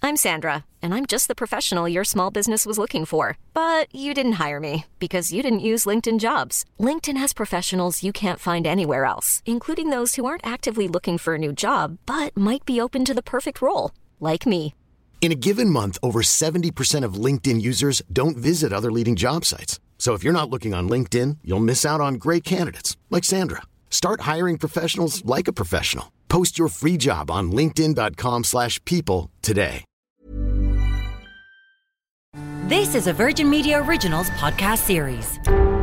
I'm Sandra, and I'm just the professional your small business was looking for. But you didn't hire me because you didn't use LinkedIn Jobs. LinkedIn has professionals you can't find anywhere else, including those who aren't actively looking for a new job, but might be open to the perfect role, like me. In a given month, over 70% of LinkedIn users don't visit other leading job sites. So if you're not looking on LinkedIn, you'll miss out on great candidates like Sandra. Start hiring professionals like a professional. Post your free job on linkedin.com/people today. This is a Virgin Media Originals podcast series.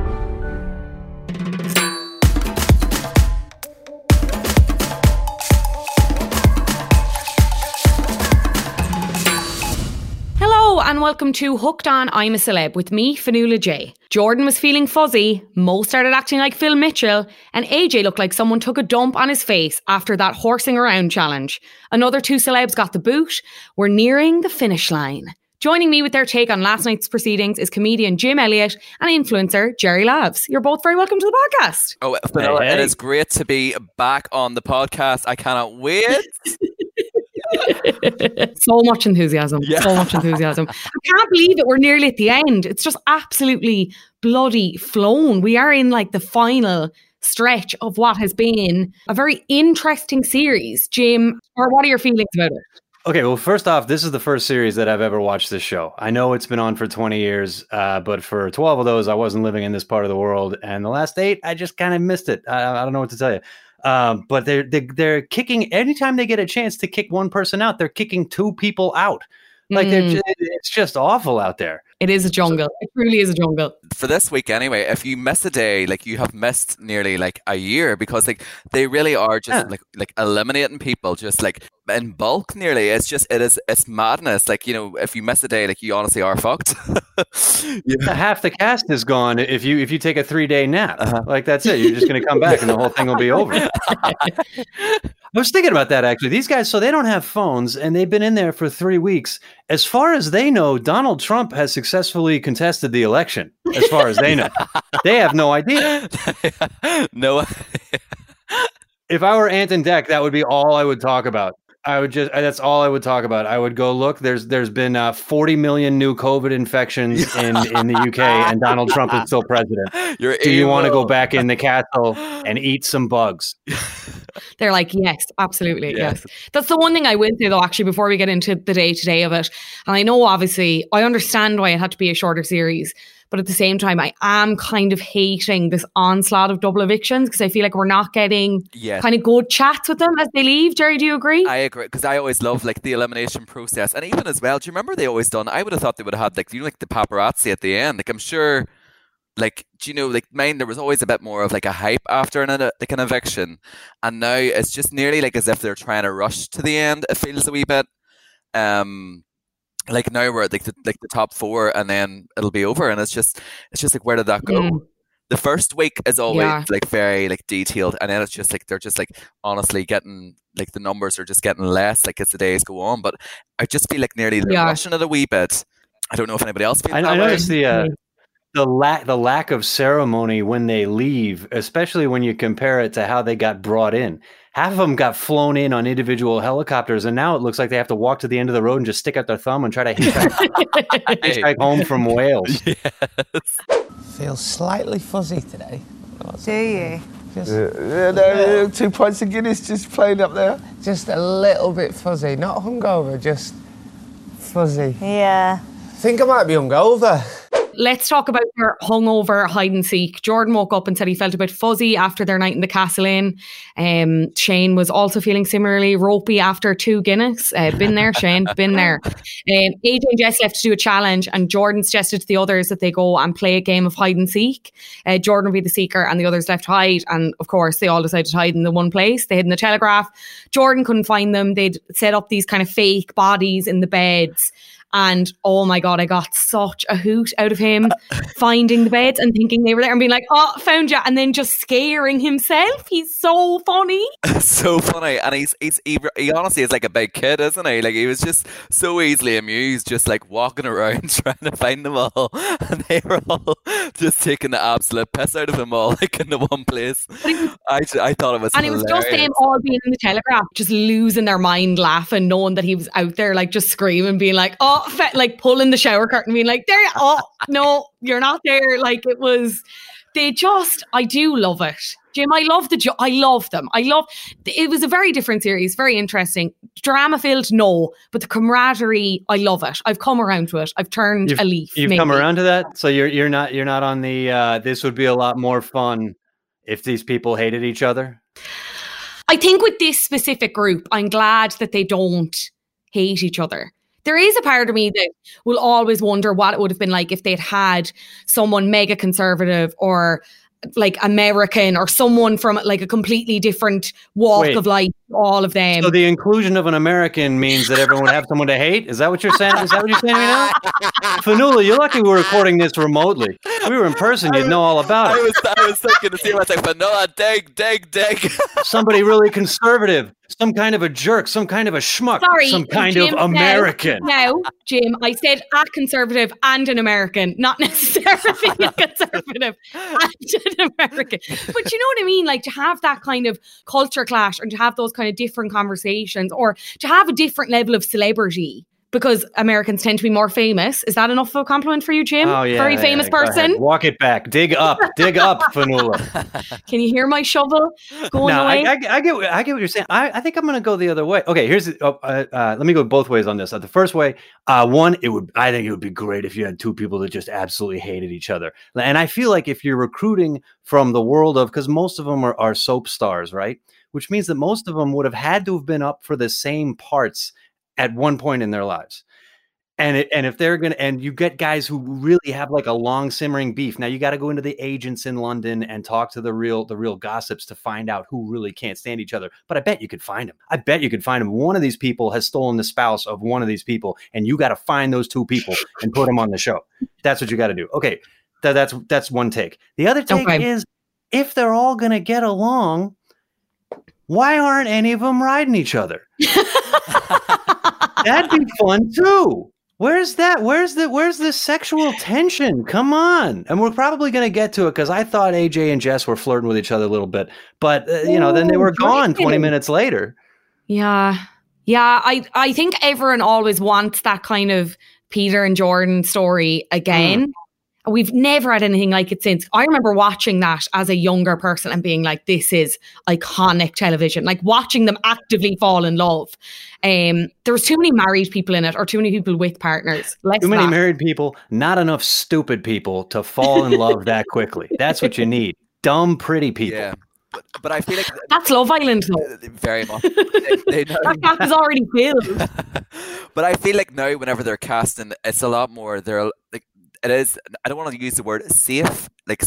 Hello and welcome to Hooked On I'm a Celeb with me, Fionnuala J. Jordan was feeling fuzzy, Mo started acting like Phil Mitchell, and AJ looked like someone took a dump on his face after that horsing around challenge. Another two celebs got the boot. We're nearing the finish line. Joining me with their take on last night's proceedings is comedian Jim Elliott and influencer Jerry Lavs. You're both very welcome to the podcast. Oh, Fionnuala, It is great to be back on the podcast. I cannot wait. So much enthusiasm. Yeah. So much enthusiasm. I can't believe it. We're nearly at the end. It's just absolutely bloody flown. We are in like the final stretch of what has been a very interesting series. Jim, or what are your feelings about it? Okay, well, first off, this is the first series that I've ever watched this show. I know it's been on for 20 years, but for 12 of those, I wasn't living in this part of the world. And the last 8, I just kind of missed it. I don't know what to tell you. But they're kicking, anytime they get a chance to kick one person out, they're kicking 2 people out. Like it's just awful out there. It is a jungle. It truly is a jungle. For this week anyway, if you miss a day, like you have missed nearly like a year, because like they really are just like eliminating people just like in bulk nearly. It's madness. Like, you know, if you miss a day, like you honestly are fucked. Half the cast is gone if you take a 3-day nap. Like that's it. You're just going to come back and the whole thing will be over. I was thinking about that actually. These guys, so they don't have phones and they've been in there for 3 weeks. As far as they know, Donald Trump has successfully contested the election. As far as they know, they have no idea. No. If I were Ant and Dec, that would be all I would talk about. That's all I would talk about. I would go, look, there's been 40 million new COVID infections in the UK and Donald Trump is still president. Do you want to go back in the castle and eat some bugs? They're like, yes, absolutely. Yes. That's the one thing I will say though, actually, before we get into the day-to-day of it. And I know, obviously, I understand why it had to be a shorter series. But at the same time, I am kind of hating this onslaught of double evictions because I feel like we're not getting kind of good chats with them as they leave. Jerry, do you agree? I agree, because I always love like the elimination process. And even as well, do you remember they always done, I would have thought they would have had like, you know, like the paparazzi at the end. Like I'm sure, like, do you know, like mine, there was always a bit more of like a hype after an eviction. And now it's just nearly like as if they're trying to rush to the end. It feels a wee bit. Like now we're at like the top 4 and then it'll be over, and it's just like, where did that go? The first week is always like very like detailed, and then it's just like they're just like honestly getting like the numbers are just getting less like as the days go on. But I just feel like nearly they're rushing it a wee bit. I don't know if anybody else feels that way. I noticed the lack of ceremony when they leave, especially when you compare it to how they got brought in. Half of them got flown in on individual helicopters, and now it looks like they have to walk to the end of the road and just stick out their thumb and try to hitchhike home from Wales. Yes. Feel slightly fuzzy today. Do you? Just, 2 pints of Guinness just playing up there. Just a little bit fuzzy. Not hungover, just fuzzy. Yeah. I think I might be hungover. Let's talk about their hungover hide and seek. Jordan woke up and said he felt a bit fuzzy after their night in the Castle Inn. Shane was also feeling similarly ropey after 2 Guinness. Been there, Shane, been there. AJ and Jess left to do a challenge, and Jordan suggested to the others that they go and play a game of hide and seek. Jordan would be the seeker and the others left to hide. And of course, they all decided to hide in the one place. They hid in the Telegraph. Jordan couldn't find them. They'd set up these kind of fake bodies in the beds. And oh my God, I got such a hoot out of him finding the beds and thinking they were there and being like, oh, found you. And then just scaring himself. He's so funny. So funny. And he honestly is like a big kid, isn't he? Like he was just so easily amused, just like walking around trying to find them all. And they were all just taking the absolute piss out of them all, like in the one place. I thought it was and hilarious. It was just them all being in the Telegraph, just losing their mind, laughing, knowing that he was out there, like just screaming, being like, oh, like pulling the shower curtain, being like, there, oh, no, you're not there. Like it was, I do love it. Jim, I love them. It was a very different series, very interesting. Drama filled, no, but the camaraderie, I love it. I've come around to it. I've turned a leaf. You've come around to that? So you're not on the, this would be a lot more fun if these people hated each other? I think with this specific group, I'm glad that they don't hate each other. There is a part of me that will always wonder what it would have been like if they'd had someone mega conservative or like American or someone from like a completely different walk of life, all of them. So the inclusion of an American means that everyone would have someone to hate? Is that what you're saying? Is that what you're saying right now? Fionnuala, you're lucky we're recording this remotely. If we were in person, you'd know all about it. I was thinking to see what's like, Fionnuala, dig. Somebody really conservative. Some kind of a jerk, some kind of a schmuck, some kind Jim, of American. Now, Jim, I said a conservative and an American, not necessarily a conservative and an American. But you know what I mean? Like to have that kind of culture clash and to have those kind of different conversations or to have a different level of celebrity. Because Americans tend to be more famous. Is that enough of a compliment for you, Jim? Oh, yeah, very famous person. Walk it back. Dig up, Fionnuala. Can you hear my shovel going away? I get what you're saying. I think I'm going to go the other way. Okay, here's let me go both ways on this. The first way, I think it would be great if you had two people that just absolutely hated each other. And I feel like if you're recruiting from the world of, because most of them are soap stars, right? Which means that most of them would have had to have been up for the same parts at one point in their lives. And if they're going to, and you get guys who really have like a long simmering beef. Now you got to go into the agents in London and talk to the real gossips to find out who really can't stand each other. But I bet you could find them. One of these people has stolen the spouse of one of these people, and you got to find those two people and put them on the show. That's what you got to do. Okay. That's one take. The other take is if they're all going to get along, why aren't any of them riding each other? That'd be fun too. Where's that? Where's the sexual tension? Come on. And we're probably going to get to it because I thought AJ and Jess were flirting with each other a little bit, but then they were gone 20 minutes later. Yeah. I think everyone always wants that kind of Peter and Jordan story again. We've never had anything like it since. I remember watching that as a younger person and being like, this is iconic television. Like watching them actively fall in love. There was too many married people in it or too many people with partners. Too many married people, not enough stupid people to fall in love that quickly. That's what you need. Dumb, pretty people. Yeah. But I feel like that's Love Island though. Very much. That cast is already filled. But I feel like now whenever they're casting, it's a lot more, they're like, it is, I don't want to use the word safe like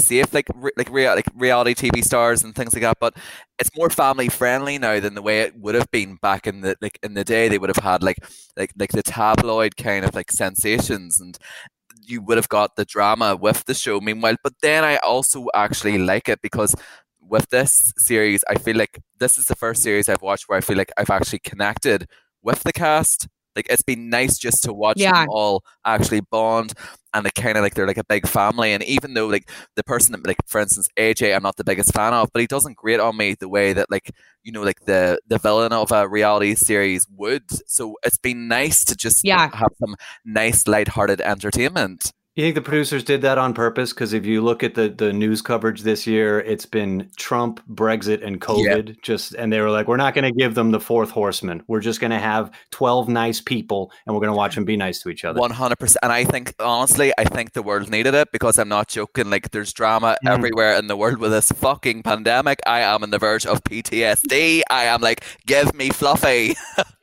reality TV stars and things like that, but it's more family friendly now than the way it would have been back in the day. They would have had like the tabloid kind of like sensations, and you would have got the drama with the show. Meanwhile, but then I also actually like it because with this series, I feel like this is the first series I've watched where I feel like I've actually connected with the cast. Like it's been nice just to watch them all actually bond, and they kind of like they're like a big family. And even though like the person that, like for instance AJ, I'm not the biggest fan of, but he doesn't grate on me the way that like like the villain of a reality series would. So it's been nice to just have some nice lighthearted entertainment. You think the producers did that on purpose? Because if you look at the news coverage this year, it's been Trump, Brexit, and COVID. And they were like, we're not going to give them the fourth horseman. We're just going to have 12 nice people, and we're going to watch them be nice to each other. 100%. And I think, honestly, the world needed it, because I'm not joking. Like, there's drama everywhere in the world with this fucking pandemic. I am on the verge of PTSD. I am like, give me Fluffy.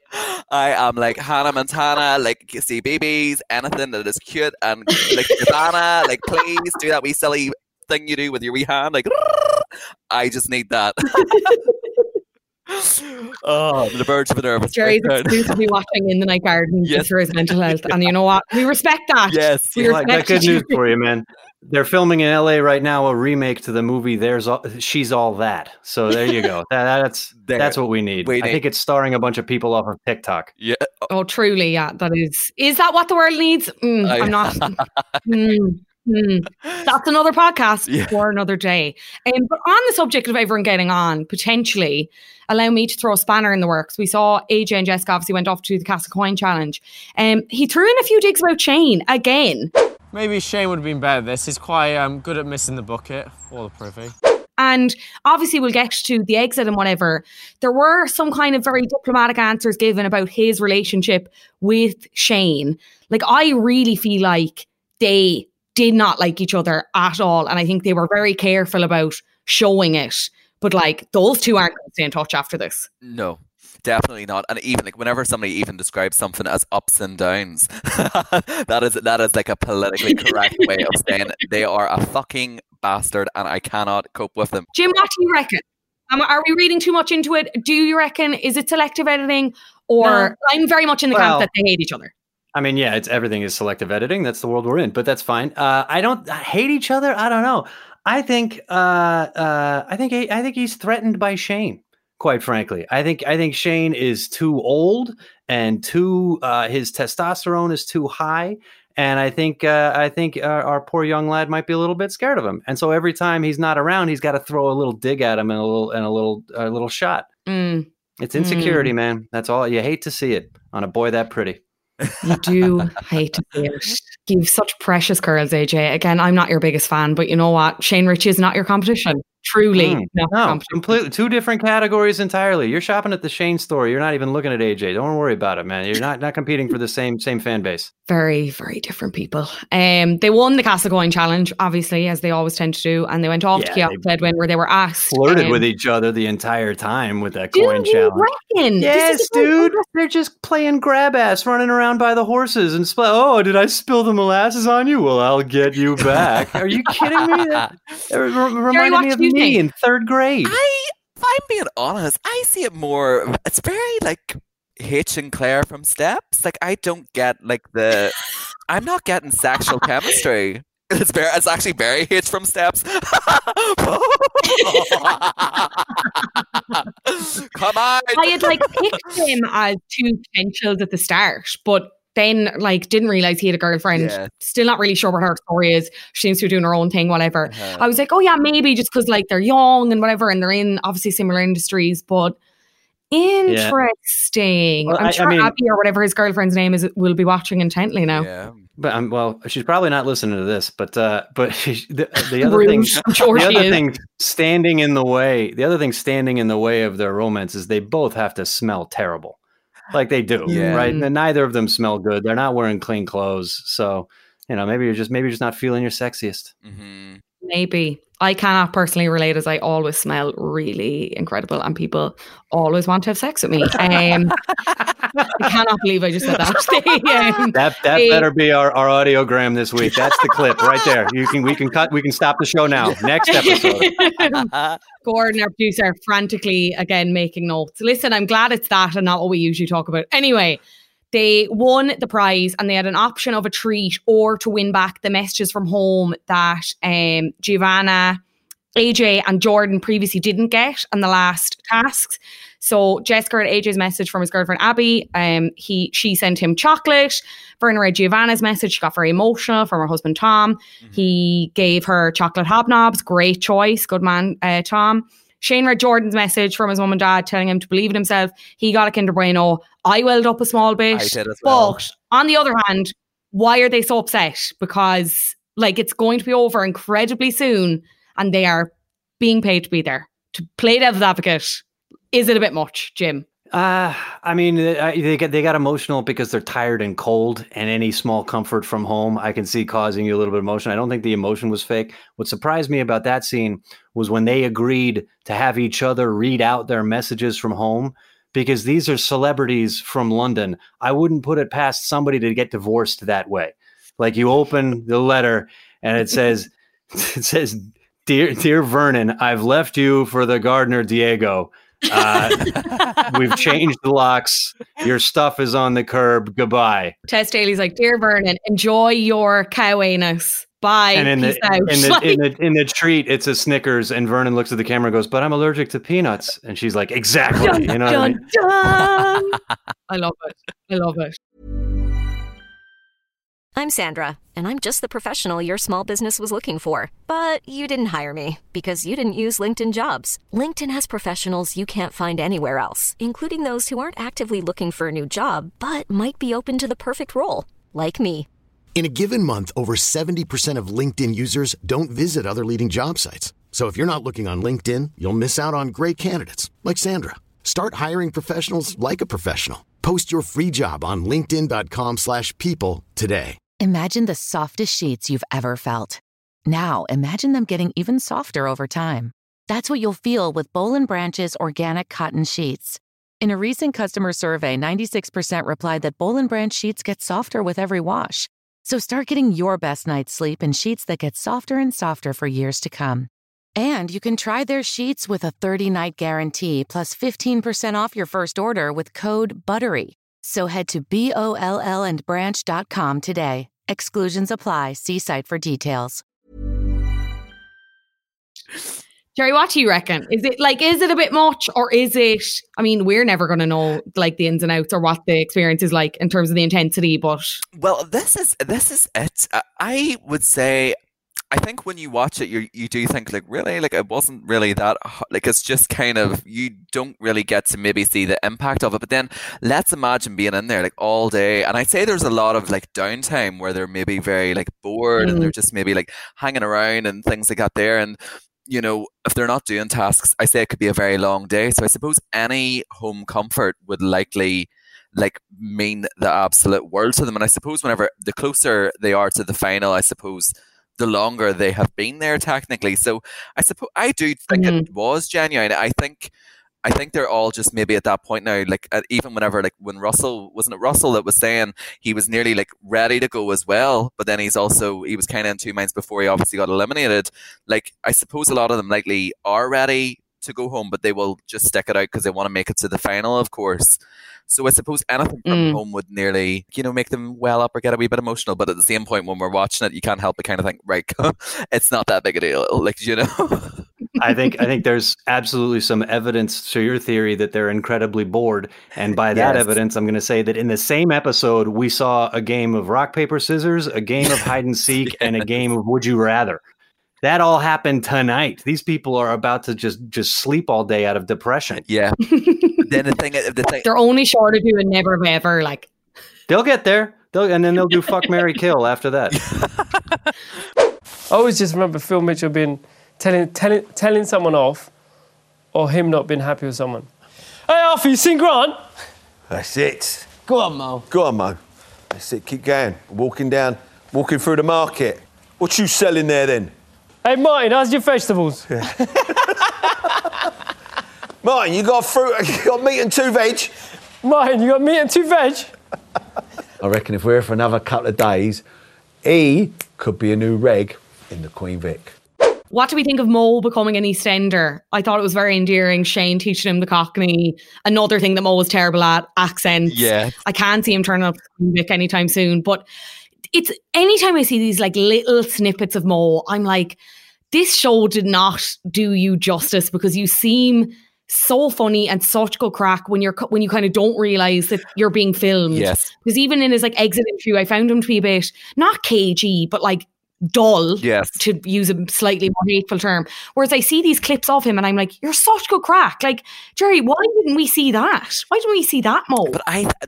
I am like Hannah Montana, like CBeebies, anything that is cute and like Savannah, like please do that wee silly thing you do with your wee hand, like I just need that. Oh, the verge of a nervous. Jerry's exclusively watching In the Night Garden just for his mental health, and you know what? We respect that. Yes, we respect that. Good news for you, man. They're filming in LA right now a remake to the movie She's All That. So there you go. That's what we need. I think it's starring a bunch of people off of TikTok. Yeah. Oh, truly, yeah. That is that what the world needs? I'm not. That's another podcast for another day. But on the subject of everyone getting on, potentially, allow me to throw a spanner in the works. We saw AJ and Jessica obviously went off to the Castle Coin Challenge. He threw in a few digs about Shane again. Maybe Shane would have been better at this. He's quite good at missing the bucket or the privy. And obviously we'll get to the exit and whatever. There were some kind of very diplomatic answers given about his relationship with Shane. Like, I really feel like they did not like each other at all. And I think they were very careful about showing it. But like, those two aren't going to stay in touch after this. No. Definitely not. And even like whenever somebody even describes something as ups and downs, that is like a politically correct way of saying they are a fucking bastard and I cannot cope with them. Jim, what do you reckon? Are we reading too much into it? Do you reckon, is it selective editing? Or I'm very much in the camp that they hate each other. I mean, yeah, everything is selective editing. That's the world we're in, but that's fine. I don't hate each other. I don't know. I think he's threatened by Shane. Quite frankly, I think Shane is too old and his testosterone is too high, and I think our poor young lad might be a little bit scared of him, and so every time he's not around, he's got to throw a little dig at him and a little shot. It's insecurity, man. That's all. You hate to see it on a boy that pretty. You do hate to see it. You've such precious curls, AJ. Again, I'm not your biggest fan, but you know what? Shane Ritchie is not your competition. Truly. No, completely. Two different categories entirely. You're shopping at the Shane store. You're not even looking at AJ. Don't worry about it, man. You're not competing for the same fan base. Very, very different people. They won the Castle Coin Challenge, obviously, as they always tend to do, and they went off to Keough Gledwin, where they were asked. Flirted with each other the entire time with that coin challenge. Reckon? Yes, dude. They're just playing grab ass, running around by the horses and oh, did I spill the molasses on you? Well, I'll get you back. Are you kidding me? That reminded me of me in third grade. If I'm being honest, I see it more. It's very like Hitch and Claire from Steps. Like, I don't get like I'm not getting sexual chemistry. It's actually very Hitch from Steps. Come on. I had like picked him as two potentials at the start, but then like didn't realize he had a girlfriend. Yeah. Still not really sure what her story is. She seems to be doing her own thing, whatever. I was like, oh yeah, maybe just because like they're young and whatever, and they're in obviously similar industries, but interesting. Well, I'm sure Abby or whatever his girlfriend's name is will be watching intently now. Yeah. But well, she's probably not listening to this. But the other thing standing in the way. The other thing standing in the way of their romance is they both have to smell terrible, like they do, right? And neither of them smell good. They're not wearing clean clothes, so maybe you're just not feeling your sexiest. Mm-hmm. Maybe. I cannot personally relate, as I always smell really incredible and people always want to have sex with me. I cannot believe I just said that. That better be our audiogram this week. That's the clip right there. We can stop the show now. Next episode. Gordon, our producer, frantically again making notes. Listen, I'm glad it's that and not what we usually talk about. Anyway, they won the prize and they had an option of a treat or to win back the messages from home that Giovanna, AJ and Jordan previously didn't get on the last tasks. So Jessica read AJ's message from his girlfriend Abby. She sent him chocolate. Vernon read Giovanna's message. She got very emotional from her husband Tom. Mm-hmm. He gave her chocolate hobnobs. Great choice. Good man, Tom. Shane read Jordan's message from his mum and dad telling him to believe in himself. He got a Kinder Bueno. I welled up a small bit. I did as well. But on the other hand, why are they so upset? Because like it's going to be over incredibly soon and they are being paid to be there. To play devil's advocate, is it a bit much, Jim? I mean, they got emotional because they're tired and cold, and any small comfort from home I can see causing you a little bit of emotion. I don't think the emotion was fake. What surprised me about that scene was when they agreed to have each other read out their messages from home, because these are celebrities from London. I wouldn't put it past somebody to get divorced that way. Like you open the letter and it says, Dear Vernon, I've left you for the gardener Diego. We've changed the locks. Your stuff is on the curb. Goodbye. Tess Daly's like, Dear Vernon, enjoy your cow anus. Bye. And peace out. In the treat, it's a Snickers, and Vernon looks at the camera and goes, but I'm allergic to peanuts. And she's like, exactly. Dun, you know dun, what I mean? dun. I love it. I'm Sandra, and I'm just the professional your small business was looking for. But you didn't hire me because you didn't use LinkedIn Jobs. LinkedIn has professionals you can't find anywhere else, including those who aren't actively looking for a new job, but might be open to the perfect role, like me. In a given month, over 70% of LinkedIn users don't visit other leading job sites. So if you're not looking on LinkedIn, you'll miss out on great candidates like Sandra. Start hiring professionals like a professional. Post your free job on linkedin.com/people today. Imagine the softest sheets you've ever felt. Now imagine them getting even softer over time. That's what you'll feel with Boll & Branch's organic cotton sheets. In a recent customer survey, 96% replied that Boll & Branch sheets get softer with every wash. So start getting your best night's sleep in sheets that get softer and softer for years to come. And you can try their sheets with a 30-night guarantee plus 15% off your first order with code BUTTERY. So head to BOLLandbranch.com today. Exclusions apply. See site for details. Jerry, what do you reckon? Is it a bit much, or is it, I mean, we're never going to know like the ins and outs or what the experience is like in terms of the intensity, but. Well, this is it. I would say, I think when you watch it, you do think like, really, like it wasn't really that, like it's just kind of, you don't really get to maybe see the impact of it. But then let's imagine being in there like all day, and I'd say there's a lot of like downtime where they're maybe very like bored and they're just maybe like hanging around and things like that there. And you know, if they're not doing tasks, I say it could be a very long day. So I suppose any home comfort would likely like mean the absolute world to them. And I suppose whenever the closer they are to the final, I suppose the longer they have been there technically. So I suppose I do think it was genuine. I think they're all just maybe at that point now, like even whenever, like when Russell, wasn't it Russell that was saying he was nearly like ready to go as well, but then he was kind of in two minds before he obviously got eliminated. Like I suppose a lot of them likely are ready to go home, but they will just stick it out because they want to make it to the final, of course. So I suppose anything from home would nearly, you know, make them well up or get a wee bit emotional. But at the same point, when we're watching it, you can't help but kind of think, right, it's not that big a deal, like, you know. I think there's absolutely some evidence to your theory that they're incredibly bored. And by that evidence, I'm going to say that in the same episode, we saw a game of rock, paper, scissors, a game of hide and seek, and a game of would you rather. That all happened tonight. These people are about to just sleep all day out of depression. Yeah. Then the thing, they're only short of doing never have ever. Like they'll get there. And then they'll do fuck, marry, kill after that. I always just remember Phil Mitchell being telling someone off, or him not being happy with someone. Hey, Alfie, you seen Grant? That's it. Go on, Mo. Go on, Mo. That's it. Keep going. Walking through the market. What you selling there then? Hey, Martin, how's your vegetables? Yeah. Martin, you got fruit, you got meat and 2 veg. Martin, you got meat and 2 veg? I reckon if we're here for another couple of days, he could be a new reg in the Queen Vic. What do we think of Mo becoming an EastEnder? I thought it was very endearing. Shane teaching him the Cockney. Another thing that Mo was terrible at, accents. Yeah. I can't see him turning up to Queen Vic anytime soon. But it's anytime I see these like little snippets of Mo, I'm like, this show did not do you justice, because you seem so funny and such good crack when you kind of don't realize that you're being filmed. Yes. Because even in his like exit interview, I found him to be a bit not cagey, but like dull, yes, to use a slightly more hateful term. Whereas I see these clips of him and I'm like, you're such good crack. Like, Jerry, why didn't we see that? Why didn't we see that, Mo? But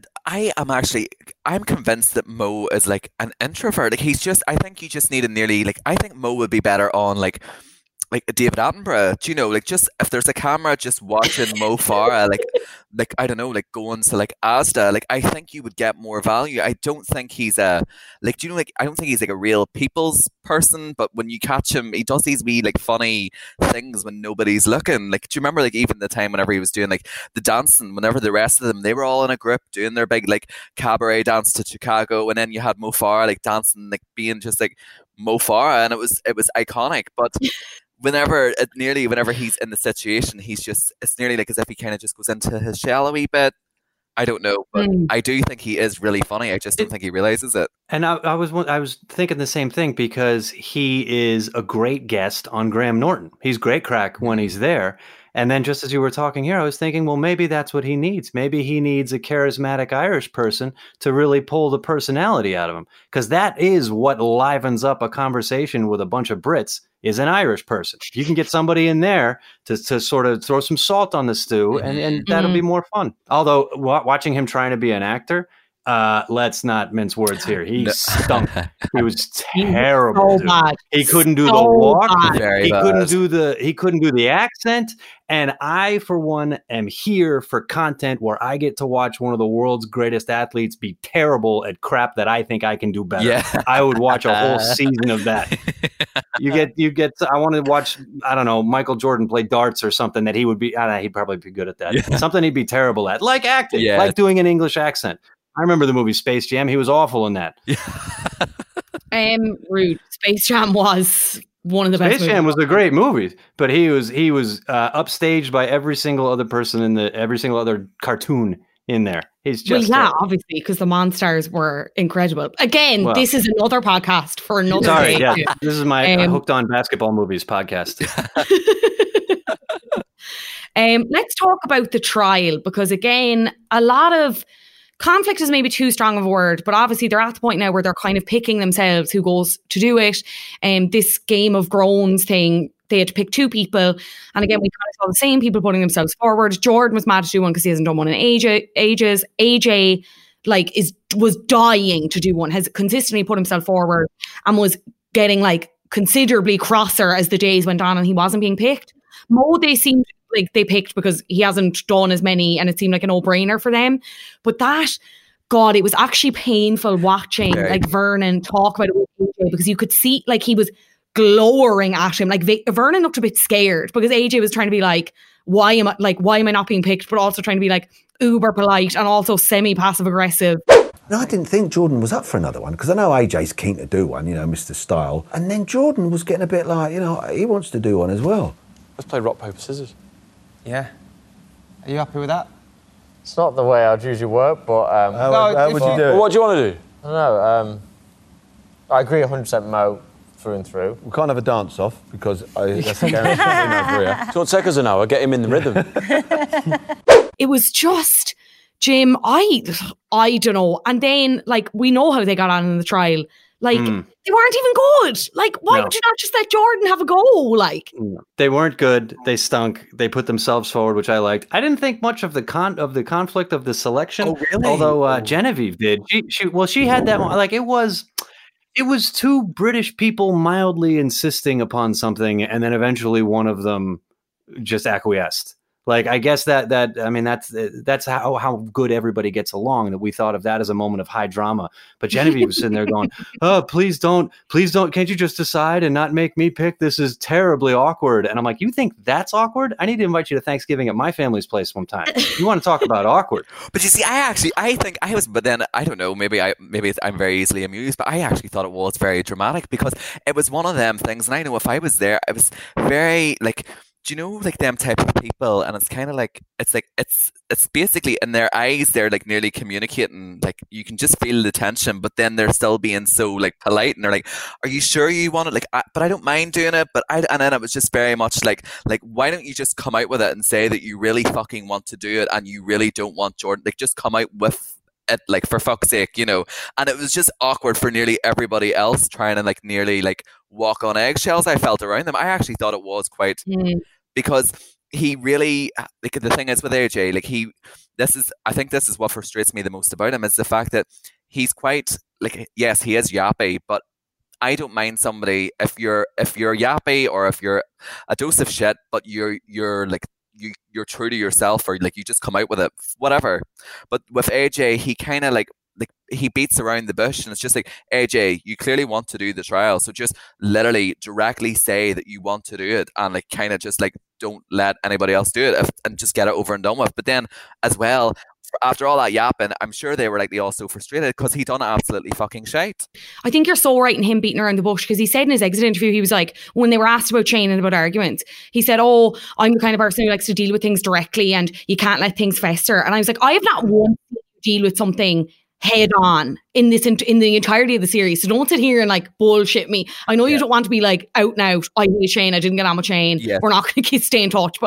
I'm convinced that Mo is like an introvert. Like I think you just need I think Mo would be better on like David Attenborough, do you know, like just if there's a camera just watching Mo Farah, like I don't know, like going to like Asda, like I think you would get more value. I don't think he's I don't think he's like a real people's person, but when you catch him, he does these wee like funny things when nobody's looking. Like, do you remember like even the time whenever he was doing like the dancing, whenever the rest of them, they were all in a group doing their big like cabaret dance to Chicago, and then you had Mo Farah like dancing, like being just like Mo Farah, and it was iconic. But whenever he's in the situation, it's nearly like as if he kind of just goes into his shell a wee bit. I don't know, but I do think he is really funny. I just don't think he realizes it. And I was thinking the same thing, because he is a great guest on Graham Norton. He's great crack when he's there. And then just as you were talking here, I was thinking, well, maybe that's what he needs. Maybe he needs a charismatic Irish person to really pull the personality out of him. Because that is what livens up a conversation with a bunch of Brits, is an Irish person. You can get somebody in there to sort of throw some salt on the stew, and that'll be more fun. Although watching him trying to be an actor, let's not mince words here. He stunk. He was terrible. So bad. He couldn't do the walk. He couldn't do the accent. And I, for one, am here for content where I get to watch one of the world's greatest athletes be terrible at crap that I think I can do better. Yeah. I would watch a whole season of that. You get. I want to watch, I don't know, Michael Jordan play darts or something that he would be. He'd probably be good at that. Yeah. Something he'd be terrible at, like acting, like doing an English accent. I remember the movie Space Jam. He was awful in that. Rude. Space Jam was one of the best. Space Jam was a great movie, but he was upstaged by every single other person in every single other cartoon in there. He's just obviously, because the Monstars were incredible. Again, this is another podcast for another day. Yeah, this is my Hooked on Basketball Movies podcast. Let's talk about the trial, because again, a lot of conflict is maybe too strong of a word, but obviously they're at the point now where they're kind of picking themselves who goes to do it. This Game of Groans thing, they had to pick two people. And again, we kind of saw the same people putting themselves forward. Jordan was mad to do one because he hasn't done one in ages. AJ was dying to do one, has consistently put himself forward and was getting considerably crosser as the days went on and he wasn't being picked. Mo, they seemed like they picked because he hasn't done as many and it seemed like a no-brainer for them. But it was actually painful watching Vernon talk about it with AJ, because you could see he was glowering at him. Vernon looked a bit scared because AJ was trying to be why am I not being picked, but also trying to be uber polite and also semi-passive aggressive. No, I didn't think Jordan was up for another one, because I know AJ's keen to do one, Mr. Style. And then Jordan was getting a bit he wants to do one as well. Let's play rock, paper, scissors. Yeah. Are you happy with that? It's not the way I'd usually work, but... how would you do it? What do you want to do? I don't know. I agree 100% Mo through and through. We can't have a dance-off, because that's a guarantee. Do you want seconds an hour? Get him in the rhythm. It was just, Jim, I don't know. And then, we know how they got on in the trial. They weren't even good. Why would you not just let Jordan have a go? They weren't good. They stunk. They put themselves forward, which I liked. I didn't think much of the conflict of the selection. Oh, really? Although Genevieve did. She had that one. It was two British people mildly insisting upon something, and then eventually one of them just acquiesced. I guess that's how good everybody gets along, that we thought of that as a moment of high drama. But Genevieve was sitting there going, "Oh, please don't. Can't you just decide and not make me pick? This is terribly awkward." And I'm like, "You think that's awkward? I need to invite you to Thanksgiving at my family's place one time. You want to talk about awkward?" But you see, I think I was, but then I don't know. Maybe I'm very easily amused, but I actually thought it was very dramatic, because it was one of them things. And I know if I was there, I was very do you know them type of people, and it's kind of it's basically in their eyes they're nearly communicating, you can just feel the tension, but then they're still being so polite, and they're are you sure you want it? But I don't mind doing it, but and then it was just very much why don't you just come out with it and say that you really fucking want to do it and you really don't want Jordan, just come out with it, for fuck's sake, and it was just awkward for nearly everybody else trying to nearly walk on eggshells, I felt, around them. I actually thought it was quite because he really the thing is with AJ, I think this is what frustrates me the most about him, is the fact that he's quite yes, he is yappy, but I don't mind somebody if you're yappy or if you're a dose of shit, but you're true to yourself, or you just come out with it, whatever. But with AJ, he kind of he beats around the bush, and it's just AJ, you clearly want to do the trial, so just literally directly say that you want to do it, and kind of just don't let anybody else do it, and just get it over and done with. But then as well, after all that yapping, I'm sure they were all so frustrated because he done absolutely fucking shite. I think you're so right in him beating around the bush, because he said in his exit interview, he was when they were asked about Shane and about arguments, he said, "Oh, I'm the kind of person who likes to deal with things directly and you can't let things fester." And I was I have not wanted to deal with something head on in the entirety of the series, so don't sit here and bullshit me. I know you don't want to be out and out, "I hate Shane, I didn't get on with Shane, we're not going to stay in touch," but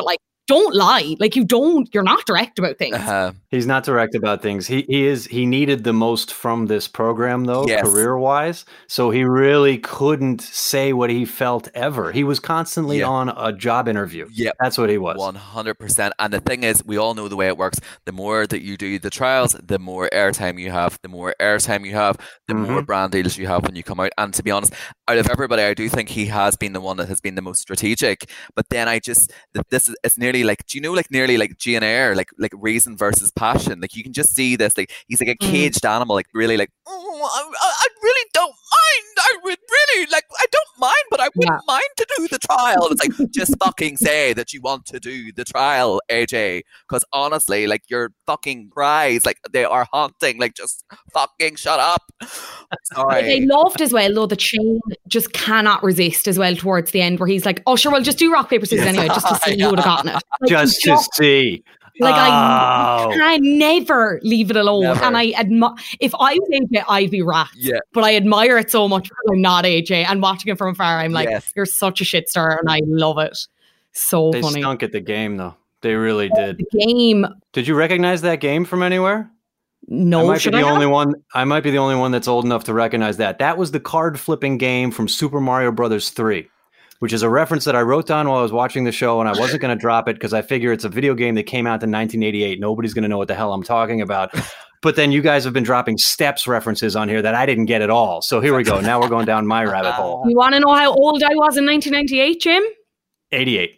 don't lie. Like you're not direct about things. He's not direct about things. He needed the most from this program though, career-wise. So he really couldn't say what he felt ever. He was constantly on a job interview. Yeah. That's what he was. 100%. And the thing is, we all know the way it works. The more that you do the trials, the more airtime you have. The more airtime you have, the more brand deals you have when you come out. And to be honest, out of everybody, I do think he has been the one that has been the most strategic. But then it's nearly like, do you know, like nearly like GNR, like reason versus passion. Like you can just see this, like he's like a caged animal, like really like, I really don't mind. I would really like, I don't mind, but I wouldn't mind to do the trial. It's like, just fucking say that you want to do the trial, AJ. Because honestly, like your fucking cries, like they are haunting. Like just fucking shut up. Sorry. I loved as well, though, that Shane just cannot resist as well towards the end, where he's like, oh, sure, well, just do rock, paper, scissors anyway, just to see who would have gotten it. Like, just to see. Like I never leave it alone. Never. And if I was AJ, I'd be wrapped. Yeah. But I admire it so much because I'm not AJ. And watching it from afar, I'm like, you're such a shit star, and I love it. So they funny. They stunk at the game, though. They really did. The game. Did you recognize that game from anywhere? No. I might be the only one that's old enough to recognize that. That was the card flipping game from Super Mario Brothers 3. Which is a reference that I wrote down while I was watching the show, and I wasn't going to drop it because I figure it's a video game that came out in 1988. Nobody's going to know what the hell I'm talking about. But then you guys have been dropping Steps references on here that I didn't get at all. So here we go. Now we're going down my rabbit hole. You want to know how old I was in 1998, Jim? 88.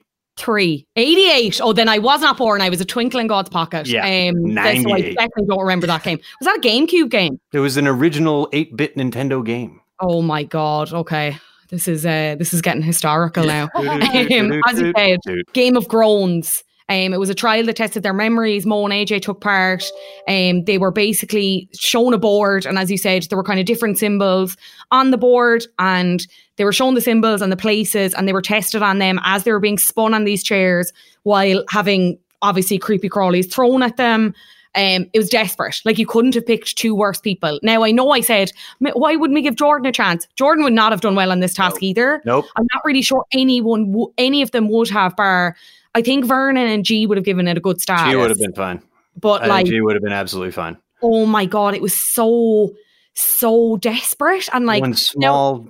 88. Oh, then I was not born. I was a twinkle in God's pocket. Yeah, 98. So I definitely don't remember that game. Was that a GameCube game? It was an original 8-bit Nintendo game. Oh my God. Okay. This is getting historical now. As you said, Game of Groans. It was a trial that tested their memories. Mo and AJ took part. They were basically shown a board, and as you said, there were kind of different symbols on the board, and they were shown the symbols and the places, and they were tested on them as they were being spun on these chairs while having obviously creepy crawlies thrown at them. It was desperate. Like, you couldn't have picked two worse people. Now, I know I said, why wouldn't we give Jordan a chance? Jordan would not have done well on this task either. Nope. I'm not really sure any of them would have, bar, I think Vernon and G would have given it a good start. G would have been fine. But G would have been absolutely fine. Oh my God, it was so desperate. And like, one small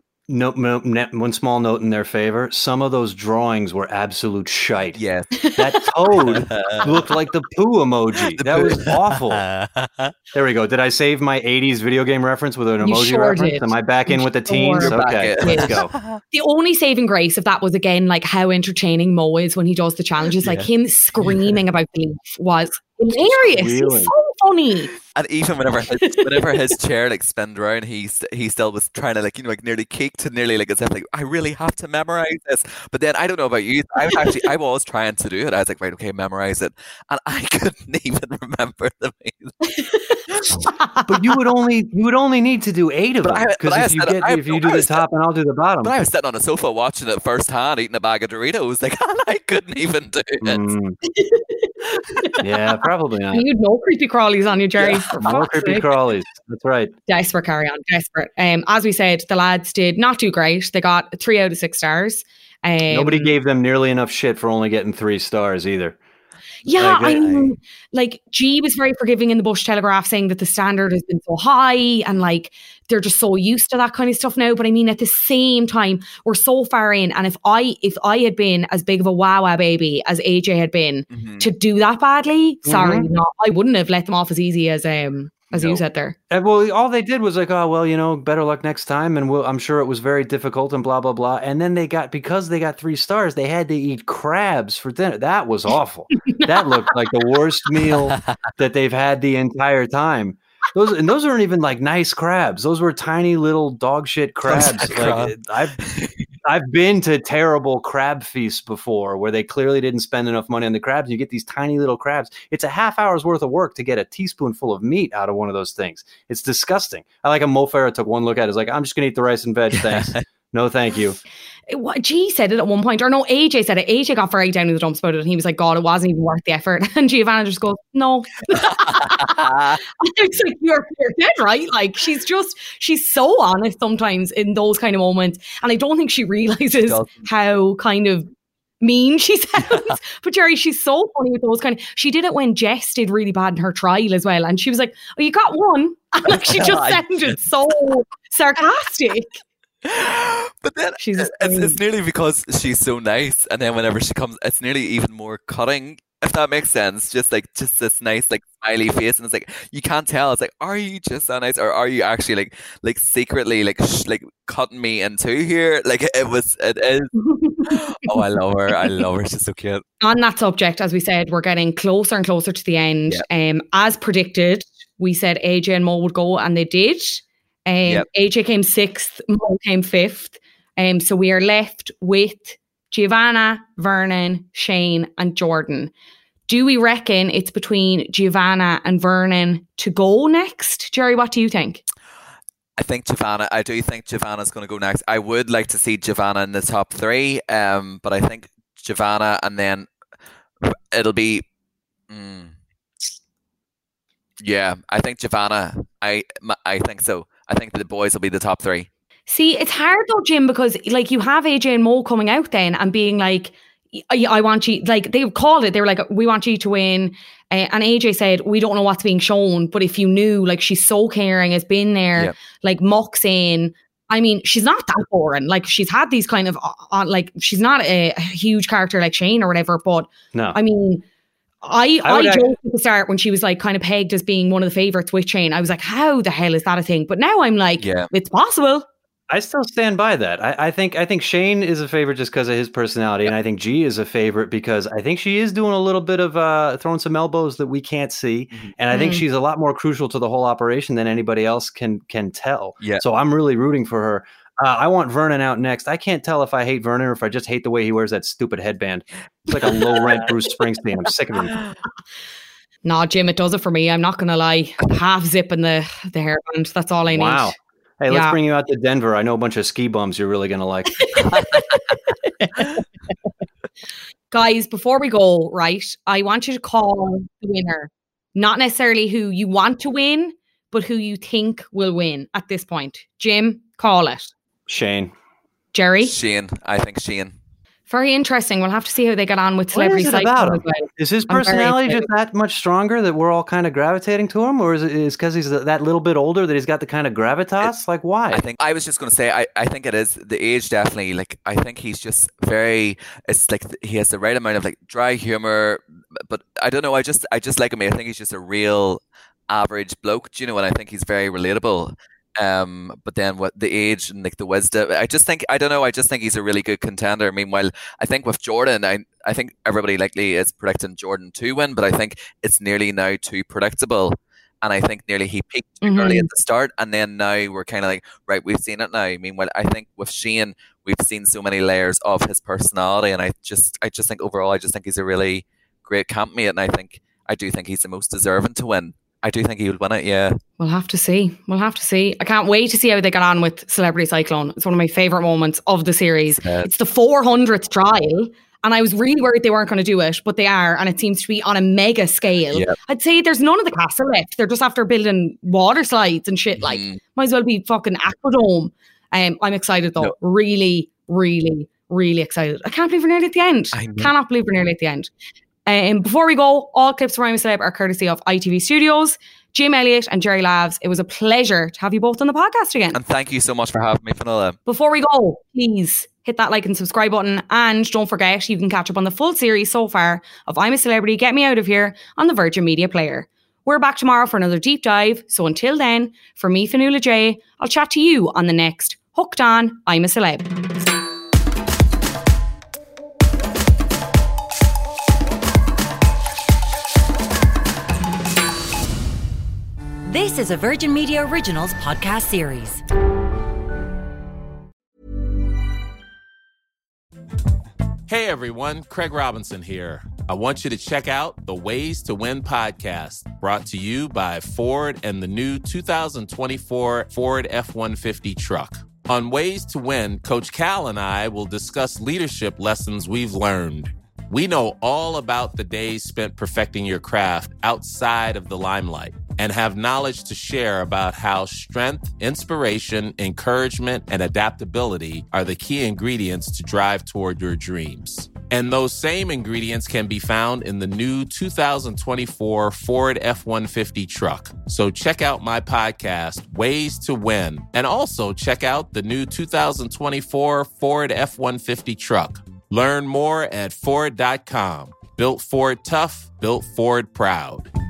note in their favor, some of those drawings were absolute shite. Yes. That toad looked like the poo emoji. That was awful. There we go. Did I save my 80s video game reference with an emoji reference? Did. Am I back in with the teens? Okay, let's go. The only saving grace of that was, again, like how entertaining Mo is when he does the challenges. Like him screaming about the leaf was hilarious. He's so funny. And even whenever his chair like spun around, he still was trying to like, you know, like nearly kicked, nearly like as if like, I really have to memorize this. But then I don't know about you, I was trying to do it. I was like, right, okay, memorize it, and I couldn't even remember the music. But you would only need to do 8 of them, because if you do the top and I'll do the bottom. But I was sitting on a sofa watching it firsthand, eating a bag of Doritos, like, and I couldn't even do it. Yeah, probably not. You'd know creepy crawlies on you, Jerry. Yeah. More creepy crawlies. That's right. Desperate, carry on. Desperate. As we said, the lads did not do great. They got 3 out of 6 stars. Nobody gave them nearly enough shit for only getting 3 stars either. Yeah, I mean, like, G was very forgiving in the Bush Telegraph, saying that the standard has been so high and like they're just so used to that kind of stuff now. But I mean, at the same time, we're so far in, and if I had been as big of a wah baby as AJ had been to do that badly, sorry, no, I wouldn't have let them off as easy as you said there. Well, all they did was like, oh, well, you know, better luck next time. And I'm sure it was very difficult and blah, blah, blah. And then because they got 3 stars, they had to eat crabs for dinner. That was awful. That looked like the worst meal that they've had the entire time. Those aren't even like nice crabs. Those were tiny little dog shit crabs. Like, I've been to terrible crab feasts before where they clearly didn't spend enough money on the crabs. You get these tiny little crabs. It's a half hour's worth of work to get a teaspoonful of meat out of one of those things. It's disgusting. I like a Mo Farah took one look at it. It's like, I'm just going to eat the rice and veg. Thanks. No, thank you. G said it at one point, or no, AJ said it. AJ got very down in the dumps about it, and he was like, God, it wasn't even worth the effort. And Giovanna just goes, no. I was like, you're dead right. Like, she's so honest sometimes in those kind of moments. And I don't think she realizes how kind of mean she sounds. But Jerry, she's so funny with those kind of. She did it when Jess did really bad in her trial as well, and she was like, "Oh, you got one," and like she just sounded so sarcastic. But then it's nearly because she's so nice, and then whenever she comes, it's nearly even more cutting. If that makes sense, just this nice like smiley face, and it's like you can't tell. It's like, are you just so nice, or are you actually like secretly like cutting me in two here? Like it is. Oh, I love her. She's so cute. On that subject, as we said, we're getting closer and closer to the end. As predicted, we said AJ and Mo would go, and they did. AJ came 6th, Mo came 5th. So we are left with Giovanna, Vernon, Shane, and Jordan. Do we reckon it's between Giovanna and Vernon to go next? Jerry, what do you think? I do think Giovanna's going to go next. I would like to see Giovanna in the top 3, but I think Giovanna, and then it'll be... yeah, I think Giovanna. I think so. I think the boys will be the top 3. See, it's hard though, Jim, because like you have AJ and Mo coming out then and being like, I want you, like they called it, they were like, we want you to win. And AJ said, we don't know what's being shown, but if you knew, like she's so caring, has been there, like mucks in. I mean, she's not that boring. Like she's had these kind of, like she's not a huge character like Shane or whatever, but no. I mean, I joked at the start when she was like kind of pegged as being one of the favourites with Shane. I was like, how the hell is that a thing? But now I'm like, it's possible. I still stand by that. I think Shane is a favorite just because of his personality, and I think G is a favorite because I think she is doing a little bit of throwing some elbows that we can't see, and I think she's a lot more crucial to the whole operation than anybody else can tell. Yeah. So I'm really rooting for her. I want Vernon out next. I can't tell if I hate Vernon or if I just hate the way he wears that stupid headband. It's like a low-rent Bruce Springsteen. I'm sick of him. Nah, Jim, it does it for me. I'm not going to lie. Half zip in the hairband. That's all I need. Wow. Hey, let's bring you out to Denver. I know a bunch of ski bums you're really going to like. Guys, before we go, right, I want you to call the winner. Not necessarily who you want to win, but who you think will win at this point. Jim, call it. Shane. Jerry? Shane. I think Shane. Very interesting. We'll have to see how they get on with Celebrity Cyclone. Is his personality just that much stronger that we're all kind of gravitating to him? Or is it because he's that little bit older that he's got the kind of gravitas? Like, why? I was just going to say, I think it is the age, definitely. Like, I think he's just it's like he has the right amount of like dry humor, but I don't know. I just like him. I think he's just a real average bloke, do you know, and I think he's very relatable. But then what the age and like the wisdom, I just think he's a really good contender. Meanwhile, I think with Jordan, I think everybody likely is predicting Jordan to win, but I think it's nearly now too predictable. And I think nearly he peaked too early at the start, and then now we're kind of like, right, we've seen it now. Meanwhile, I think with Shane, we've seen so many layers of his personality, and I just think overall, I just think he's a really great campmate, and I do think he's the most deserving to win. I do think he would win it, yeah. We'll have to see. I can't wait to see how they get on with Celebrity Cyclone. It's one of my favourite moments of the series. It's the 400th trial, and I was really worried they weren't going to do it, but they are, and it seems to be on a mega scale. Yep. I'd say there's none of the castle left. They're just after building water slides and shit. Like, might as well be fucking Aquadome. I'm excited though. No. Really, really, really excited. I can't believe we're nearly at the end. Cannot believe we're nearly at the end. Before we go, all clips from I'm a Celeb are courtesy of ITV Studios. Jim Elliott and Jerry Lavs, it was a pleasure to have you both on the podcast again. And thank you so much for having me, Finola. Before we go, please hit that like and subscribe button. And don't forget, you can catch up on the full series so far of I'm a Celebrity, Get Me Out of Here on the Virgin Media Player. We're back tomorrow for another deep dive. So until then, for me, Fionnuala J, I'll chat to you on the next Hooked On I'm a Celeb. This is a Virgin Media Originals podcast series. Hey everyone, Craig Robinson here. I want you to check out the Ways to Win podcast, brought to you by Ford and the new 2024 Ford F-150 truck. On Ways to Win, Coach Cal and I will discuss leadership lessons we've learned. We know all about the days spent perfecting your craft outside of the limelight and have knowledge to share about how strength, inspiration, encouragement, and adaptability are the key ingredients to drive toward your dreams. And those same ingredients can be found in the new 2024 Ford F-150 truck. So check out my podcast, Ways to Win, and also check out the new 2024 Ford F-150 truck. Learn more at Ford.com. Built Ford tough, built Ford proud.